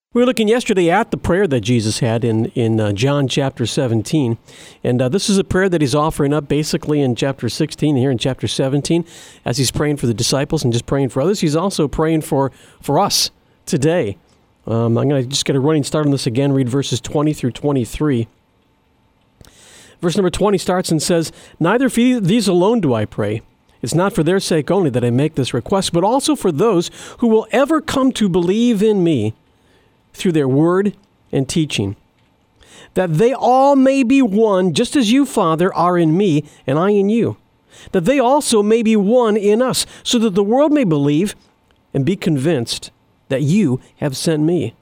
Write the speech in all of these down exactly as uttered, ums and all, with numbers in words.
We were looking yesterday at the prayer that Jesus had in, in uh, John chapter seventeen. And uh, this is a prayer that he's offering up basically in chapter sixteen, here in chapter seventeen, as he's praying for the disciples and just praying for others. He's also praying for, for us today. Um, I'm going to just get a running start on this again, read verses twenty through twenty-three. Verse number twenty starts and says, "Neither for these alone do I pray. It's not for their sake only that I make this request, but also for those who will ever come to believe in me through their word and teaching, that they all may be one, just as you, Father, are in me, and I in you, that they also may be one in us, so that the world may believe and be convinced that you have sent me.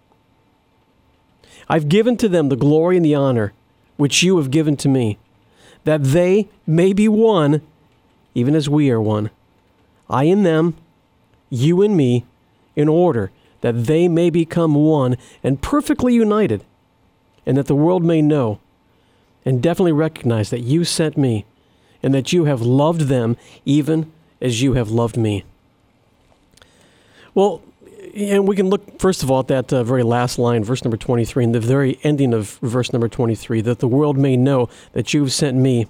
I've given to them the glory and the honor which you have given to me, that they may be one, even as we are one, I in them, you in me, in order that they may become one and perfectly united, and that the world may know and definitely recognize that you sent me, and that you have loved them even as you have loved me." Well, and we can look, first of all, at that uh, very last line, verse number twenty-three, and the very ending of verse number twenty-three, that the world may know that you've sent me,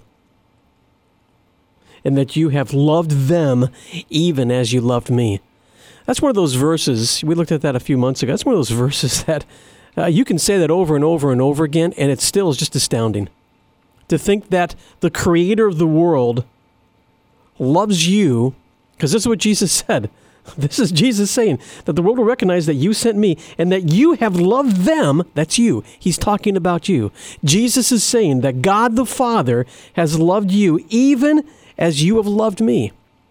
and that you have loved them even as you loved me. That's one of those verses, we looked at that a few months ago, that's one of those verses that uh, you can say that over and over and over again, and it still is just astounding. To think that the creator of the world loves you, because this is what Jesus said. This is Jesus saying that the world will recognize that you sent me and that you have loved them. That's you. He's talking about you. Jesus is saying that God the Father has loved you even as you have loved me.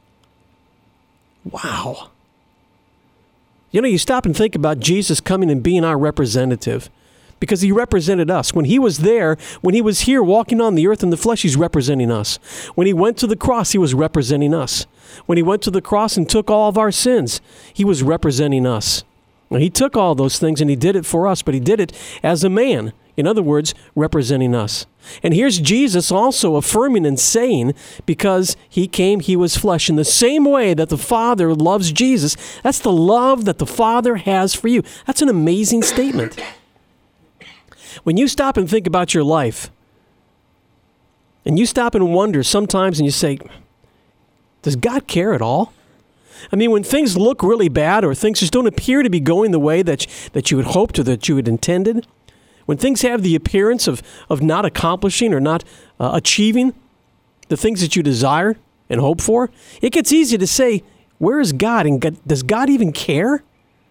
Wow. You know, you stop and think about Jesus coming and being our representative, because he represented us. When he was there, when he was here walking on the earth in the flesh, he's representing us. When he went to the cross, he was representing us. When he went to the cross and took all of our sins, he was representing us. Now, he took all those things and he did it for us, but he did it as a man. In other words, representing us. And here's Jesus also affirming and saying, because he came, he was flesh. In the same way that the Father loves Jesus, that's the love that the Father has for you. That's an amazing statement. When you stop and think about your life, and you stop and wonder sometimes and you say, does God care at all? I mean, when things look really bad or things just don't appear to be going the way that, that you had hoped or that you had intended, when things have the appearance of, of not accomplishing or not uh, achieving the things that you desire and hope for, it gets easy to say, where is God? And God, does God even care?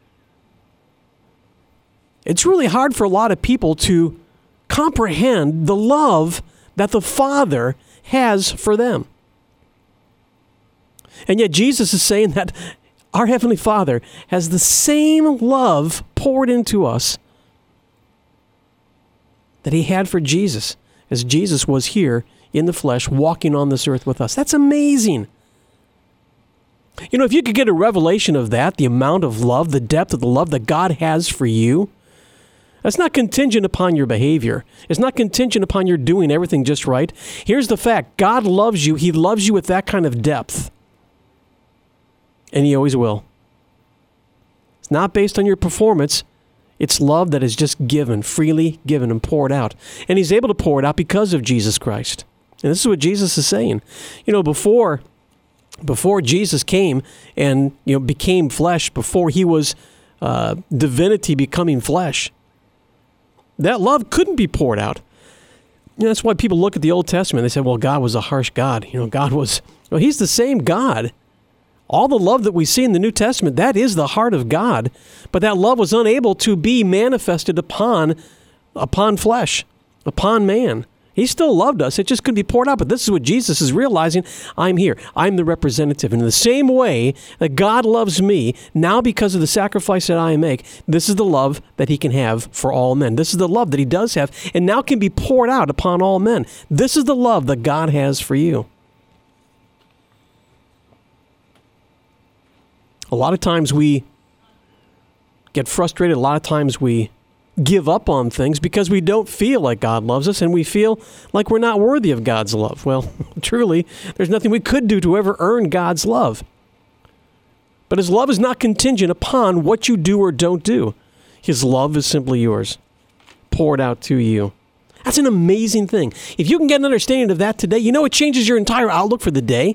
It's really hard for a lot of people to comprehend the love that the Father has for them. And yet Jesus is saying that our Heavenly Father has the same love poured into us that he had for Jesus, as Jesus was here in the flesh, walking on this earth with us. That's amazing. You know, if you could get a revelation of that, the amount of love, the depth of the love that God has for you, that's not contingent upon your behavior. It's not contingent upon your doing everything just right. Here's the fact. God loves you. He loves you with that kind of depth. And he always will. It's not based on your performance. It's love that is just given, freely given and poured out. And he's able to pour it out because of Jesus Christ. And this is what Jesus is saying. You know, before before Jesus came and, you know, became flesh, before he was uh, divinity becoming flesh, that love couldn't be poured out. You know, that's why people look at the Old Testament. They say, well, God was a harsh God. You know, God was, well, he's the same God. All the love that we see in the New Testament, that is the heart of God. But that love was unable to be manifested upon, upon flesh, upon man. He still loved us. It just couldn't be poured out. But this is what Jesus is realizing. I'm here. I'm the representative. And in the same way that God loves me, now because of the sacrifice that I make, this is the love that he can have for all men. This is the love that he does have and now can be poured out upon all men. This is the love that God has for you. A lot of times we get frustrated. A lot of times we give up on things because we don't feel like God loves us and we feel like we're not worthy of God's love. Well, truly, there's nothing we could do to ever earn God's love. But his love is not contingent upon what you do or don't do. His love is simply yours, poured out to you. That's an amazing thing. If you can get an understanding of that today, you know it changes your entire outlook for the day.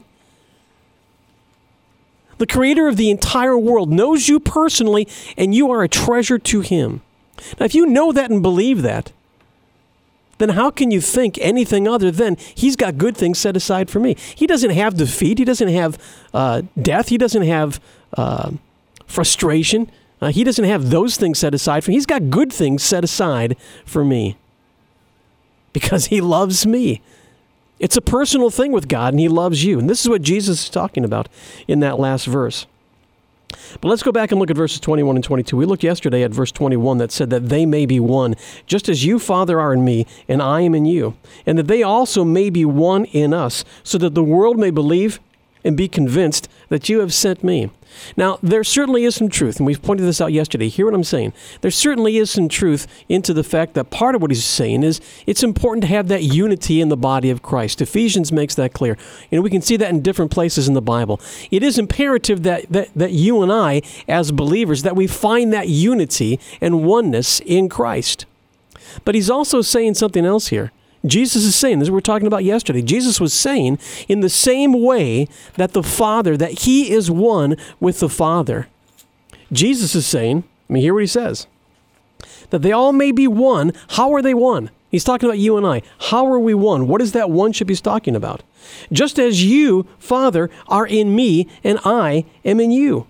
The creator of the entire world knows you personally, and you are a treasure to him. Now, if you know that and believe that, then how can you think anything other than he's got good things set aside for me? He doesn't have defeat. He doesn't have uh, death. He doesn't have uh, frustration. Uh, he doesn't have those things set aside for me. He's got good things set aside for me because he loves me. It's a personal thing with God, and he loves you. And this is what Jesus is talking about in that last verse. But let's go back and look at verses twenty-one and twenty-two. We looked yesterday at verse twenty-one that said that they may be one, just as you, Father, are in me, and I am in you, and that they also may be one in us, so that the world may believe and be convinced that you have sent me. Now, there certainly is some truth, and we've pointed this out yesterday. Hear what I'm saying. There certainly is some truth into the fact that part of what he's saying is it's important to have that unity in the body of Christ. Ephesians makes that clear. You know, we can see that in different places in the Bible. It is imperative that, that, that you and I, as believers, that we find that unity and oneness in Christ. But he's also saying something else here. Jesus is saying, this is what we were talking about yesterday. Jesus was saying, in the same way that the Father, that he is one with the Father. Jesus is saying, I mean, hear what he says, that they all may be one. How are they one? He's talking about you and I. How are we one? What is that oneship he's talking about? Just as you, Father, are in me and I am in you,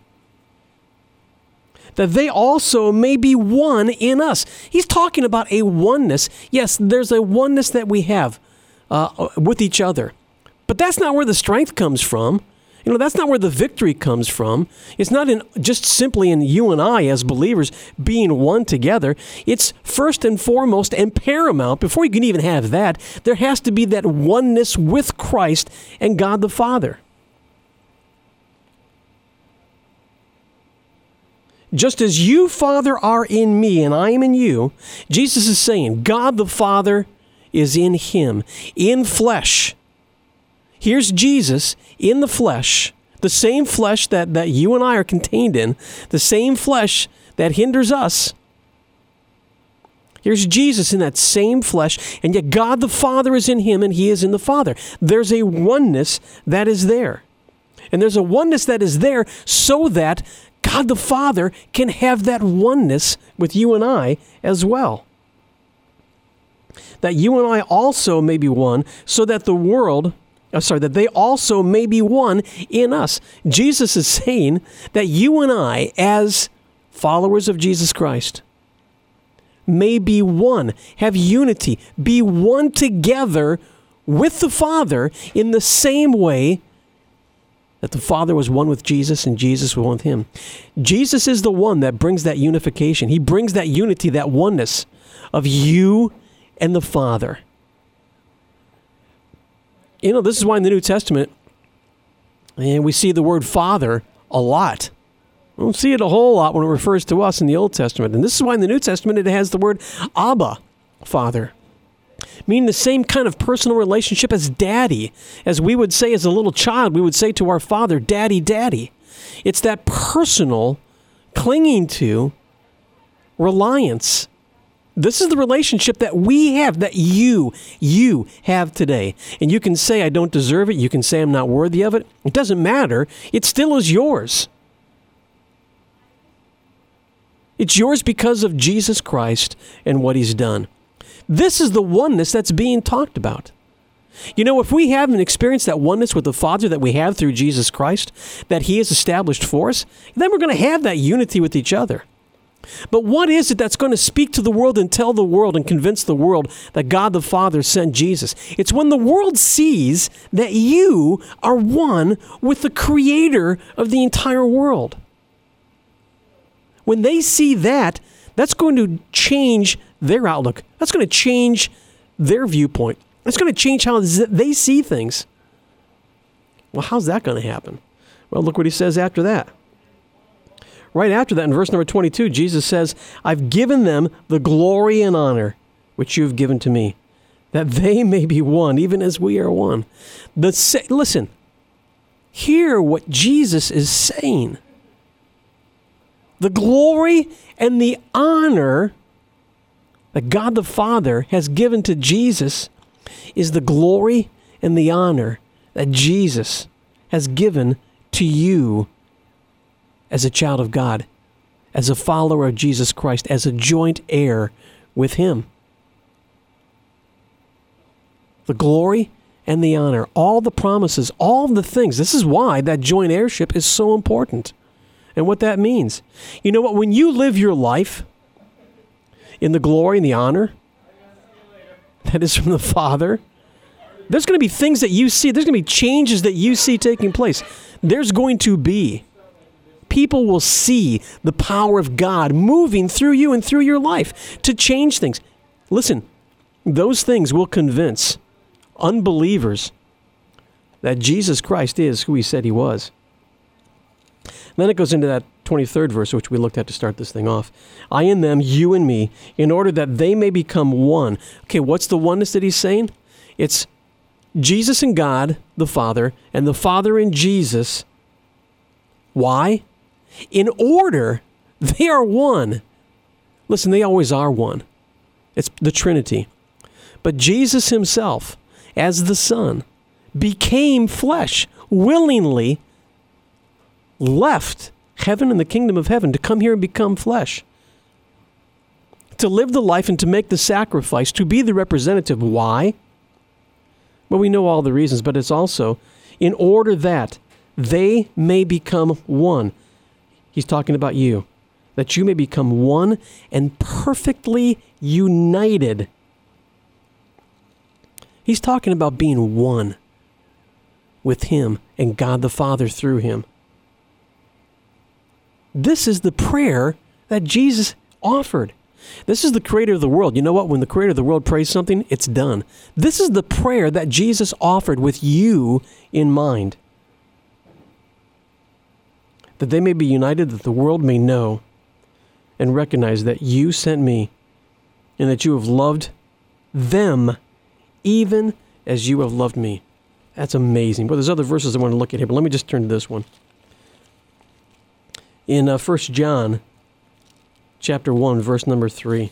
that they also may be one in us. He's talking about a oneness. Yes, there's a oneness that we have uh, with each other. But that's not where the strength comes from. You know, that's not where the victory comes from. It's not in just simply in you and I as believers being one together. It's first and foremost and paramount. Before you can even have that, there has to be that oneness with Christ and God the Father. Just as you, Father, are in me and I am in you, Jesus is saying God the Father is in him, in flesh. Here's Jesus in the flesh, the same flesh that, that you and I are contained in, the same flesh that hinders us. Here's Jesus in that same flesh, and yet God the Father is in him and he is in the Father. There's a oneness that is there. And there's a oneness that is there so that God the Father can have that oneness with you and I as well. That you and I also may be one, so that the world, oh, sorry, that they also may be one in us. Jesus is saying that you and I, as followers of Jesus Christ, may be one, have unity, be one together with the Father in the same way that the Father was one with Jesus and Jesus was one with him. Jesus is the one that brings that unification. He brings that unity, that oneness of you and the Father. You know, this is why in the New Testament, and we see the word Father a lot. We don't see it a whole lot when it refers to us in the Old Testament. And this is why in the New Testament it has the word Abba, Father. Meaning the same kind of personal relationship as daddy. As we would say as a little child, we would say to our father, daddy, daddy. It's that personal, clinging to, reliance. This is the relationship that we have, that you, you have today. And you can say, I don't deserve it. You can say, I'm not worthy of it. It doesn't matter. It still is yours. It's yours because of Jesus Christ and what he's done. This is the oneness that's being talked about. You know, if we haven't experienced that oneness with the Father that we have through Jesus Christ, that he has established for us, then we're going to have that unity with each other. But what is it that's going to speak to the world and tell the world and convince the world that God the Father sent Jesus? It's when the world sees that you are one with the Creator of the entire world. When they see that, that's going to change their outlook. That's going to change their viewpoint. That's going to change how they see things. Well, how's that going to happen? Well, look what he says after that. Right after that, in verse number twenty-two, Jesus says, I've given them the glory and honor which you have given to me, that they may be one, even as we are one. The sa- Listen, hear what Jesus is saying. The glory and the honor that God the Father has given to Jesus is the glory and the honor that Jesus has given to you as a child of God, as a follower of Jesus Christ, as a joint heir with Him. The glory and the honor, all the promises, all the things. This is why that joint heirship is so important and what that means. You know what? When you live your life in the glory and the honor that is from the Father, there's going to be things that you see. There's going to be changes that you see taking place. There's going to be. People will see the power of God moving through you and through your life to change things. Listen, those things will convince unbelievers that Jesus Christ is who He said He was. And then it goes into that twenty-third verse, which we looked at to start this thing off. I in them, you and me, in order that they may become one. Okay, what's the oneness that He's saying? It's Jesus and God, the Father, and the Father and Jesus. Why? In order, they are one. Listen, they always are one. It's the Trinity. But Jesus Himself, as the Son, became flesh, willingly left heaven and the kingdom of heaven to come here and become flesh, to live the life and to make the sacrifice, to be the representative. Why? Well, we know all the reasons, but it's also in order that they may become one. He's talking about you, that you may become one and perfectly united. He's talking about being one with Him and God the Father through Him. This is the prayer that Jesus offered. This is the Creator of the world. You know what? When the Creator of the world prays something, it's done. This is the prayer that Jesus offered with you in mind. That they may be united, that the world may know and recognize that you sent me and that you have loved them even as you have loved me. That's amazing. Well, there's other verses I want to look at here, but let me just turn to this one. In uh, First John chapter one, verse number three,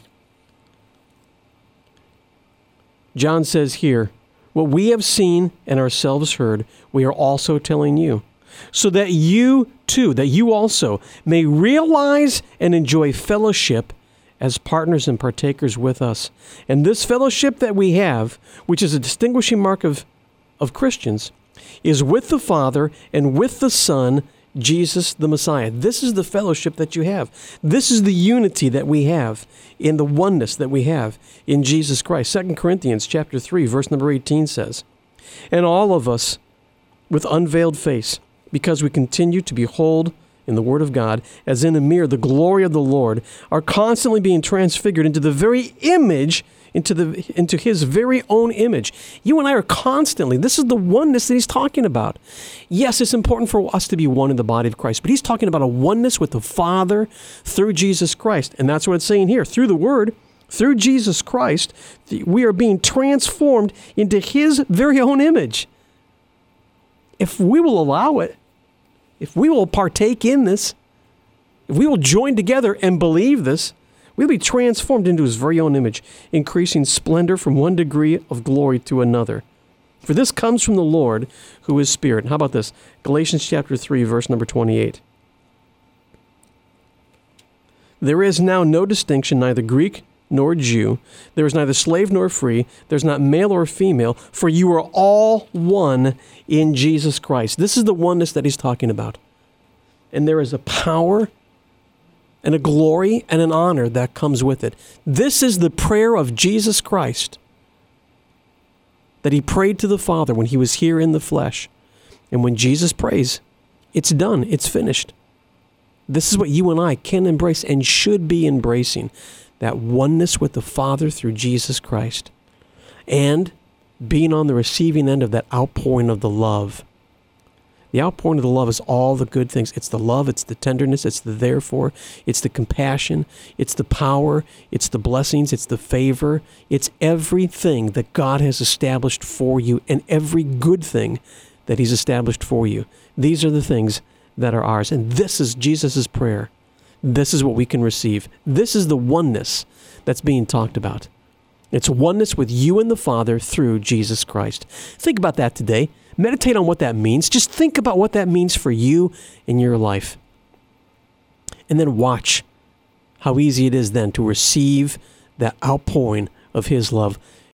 John says here, what we have seen and ourselves heard, we are also telling you, so that you too, that you also may realize and enjoy fellowship as partners and partakers with us. And this fellowship that we have, which is a distinguishing mark of, of Christians, is with the Father and with the Son, Jesus the Messiah. This is the fellowship that you have. This is the unity that we have in the oneness that we have in Jesus Christ. Second Corinthians chapter three, verse number eighteen says, and all of us with unveiled face, because we continue to behold in the Word of God, as in a mirror, the glory of the Lord, are constantly being transfigured into the very image, into the into His very own image. You and I are constantly, this is the oneness that He's talking about. Yes, it's important for us to be one in the body of Christ, but He's talking about a oneness with the Father through Jesus Christ. And that's what it's saying here. Through the Word, through Jesus Christ, we are being transformed into His very own image. If we will allow it, if we will partake in this, if we will join together and believe this, we'll be transformed into His very own image, increasing splendor from one degree of glory to another. For this comes from the Lord, who is Spirit. How about this? Galatians chapter three, verse number twenty-eight. There is now no distinction, neither Greek nor Jew. There is neither slave nor free. There's not male or female, for you are all one in Jesus Christ. This is the oneness that He's talking about. And there is a power and a glory and an honor that comes with it. This is the prayer of Jesus Christ that He prayed to the Father when He was here in the flesh. And when Jesus prays, it's done. It's finished. This is what you and I can embrace and should be embracing. That oneness with the Father through Jesus Christ. And being on the receiving end of that outpouring of the love. The outpouring of the love is all the good things. It's the love, it's the tenderness, it's the therefore, it's the compassion, it's the power, it's the blessings, it's the favor. It's everything that God has established for you and every good thing that He's established for you. These are the things that are ours. And this is Jesus' prayer. this is what we can receive. This is the oneness that's being talked about. It's oneness with you and the Father through Jesus Christ. Think about that today. Meditate on what that means. Just think about what that means for you in your life. And then watch how easy it is then to receive that outpouring of His love